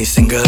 Honey singer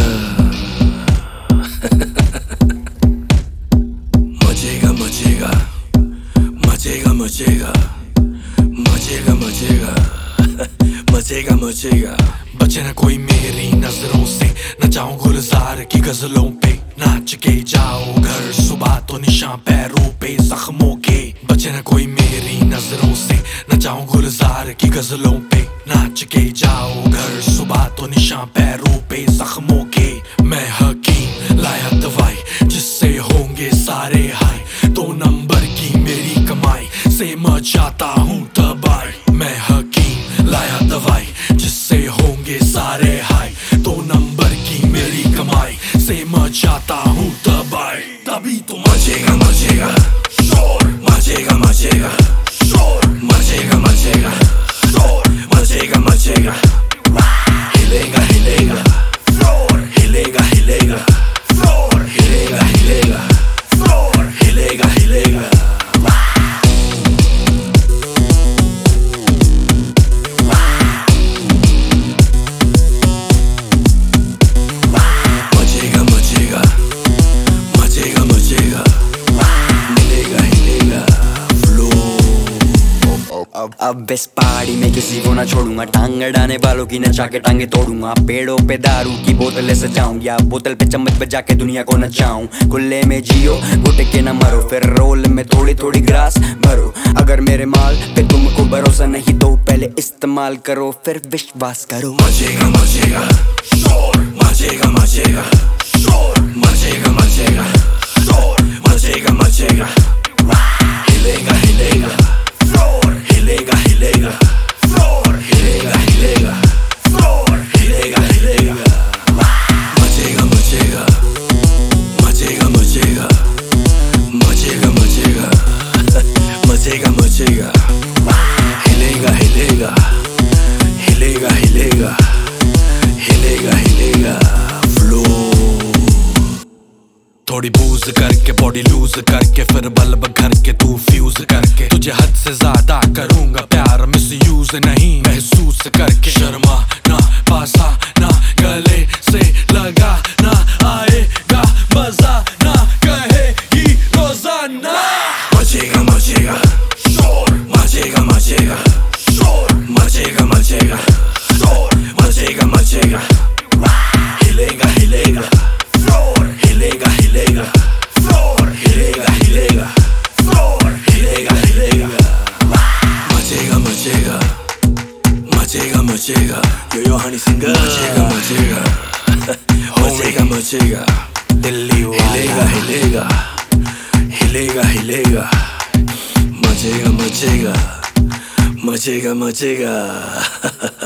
मचेगा मचेगा मचेगा मचेगा मचेगा मचेगा मचेगा मचेगा। बचे ना कोई मेरी नजरों से, न जाऊं गुलजार की गजलों पे, नाच के जाओ घर सुबह तो निशान पैरों पे जख्मों के। बचे ना कोई मेरी नजरों से, न जाऊं गुलजार की गजलों पे, नाच के जाओ घर सुबह तो निशान पैरों पे जख्मों के। मैं हकीम लाया दवाई जिससे होंगे सारे हाय, 2 नंबर की मेरी कमाई से मचाता हूँ तबाही। मैं हकीम लाया दवाई जिससे होंगे सारे हाय, 2 नंबर की मेरी कमाई से मचाता हूँ तबाही। तभी तो मचेगा मचेगा शोर, मचेगा मचेगा शोर, मचेगा मचेगा शोर, मचेगा मचेगा। हिलेगा हिलेगा फ्लोर, हिलेगा हिलेगा फ्लोर, हिलेगा हिलेगा फ्लोर, हिलेगा हिलेगा। मचेगा मचेगा मचेगा मचेगा, हिलेगा हिलेगा फ्लोर। अब इस पहाड़ी में किसी को ना छोड़ूंगा, टांग अड़ाने वालों की नचा के टांगे तोड़ूंगा। पेड़ों पे दारू की बोतलें सजाऊंगा, बोतल पे चम्मच बजा के दुनिया को नचाऊं। खुले में जियो घुट के न मरो, फिर रोल में थोड़ी थोड़ी ग्रास भरो। अगर मेरे माल पे तुमको भरोसा नहीं तो पहले इस्तेमाल करो फिर विश्वास करो। मचेगा मचेगा शोर, मचेगा मचेगा शोर, मचेगा मचेगा शोर, मचेगा मचेगा। हिलेगा हिलेगा फ्लोर, हिलेगा हिलेगा फ्लोर, हिलेगा हिलेगा फ्लोर, हिलेगा हिलेगा। मचेगा मचेगा मचेगा मचेगा मचेगा मचेगा मचेगा मचेगा। हिलेगा हिलेगा हिलेगा हिलेगा हिलेगा हिलेगा फ्लोर। थोड़ी बूज करके बॉडी लूज करके, फिर बल्ब घर के तू फ्यूज करके, तुझे हद से ज्यादा करूंगा प्यार मिस यूज नहीं महसूस करके। शर्मा ना पासा ना गले से लगा ना, आएगा मजा ना कहेगी रोजाना। मचेगा मचेगा शोर, मचेगा मचेगा शोर, मचेगा मचेगा शोर, मचेगा मचेगा। हिलेगा हिलेगा फ्लोर, हिलेगा हिलेगा फ्लोर, हिलेगा हिलेगा फ्लोर, हिलेगा हिलेगा। मचेगा मचेगा मचेगा मचेगा, यो हनी सिंगर। मचेगा मचेगा मचेगा मचेगा, दिल्ली हिलेगा हिलेगा हिलेगा हिलेगा। मचेगा मचेगा मचेगा मचेगा